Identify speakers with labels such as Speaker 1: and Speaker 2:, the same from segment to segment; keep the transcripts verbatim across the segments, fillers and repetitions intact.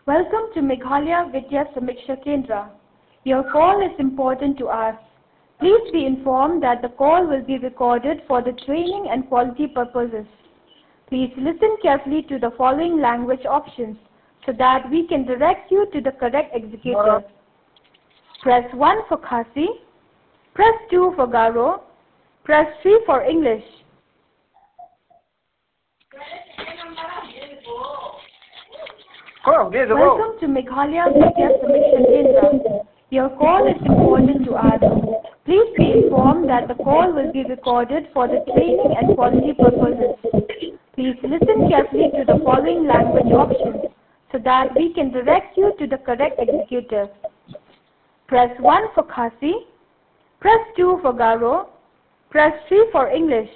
Speaker 1: Welcome to Meghalaya Vidya Samiksha Kendra. Your call is important to us. Please be informed that the call will be recorded for the training and quality purposes. Please listen carefully to the following language options so that we can direct you to the correct executor. Press one for Khasi, press two for Garo, press three for English. Welcome to Meghalaya Vidya Samiksha Kendra. Your call is important to us. Please be informed that the call will be recorded for the training and quality purposes. Please listen carefully to the following language options so that we can direct you to the correct executor. Press one for Khasi, press two for Garo, press three for English.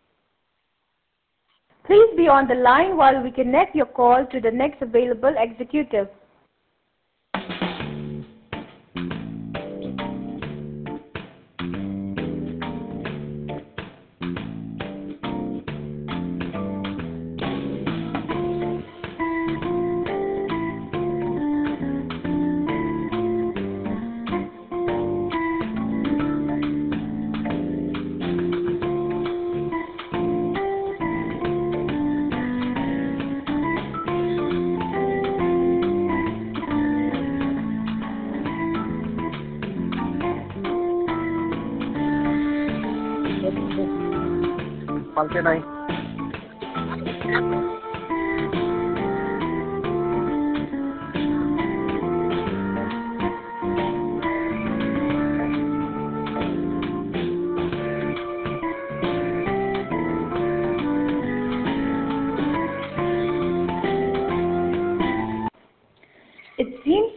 Speaker 1: Please be on the line while we connect your call to the next available executive.
Speaker 2: पालते नहीं
Speaker 1: It seems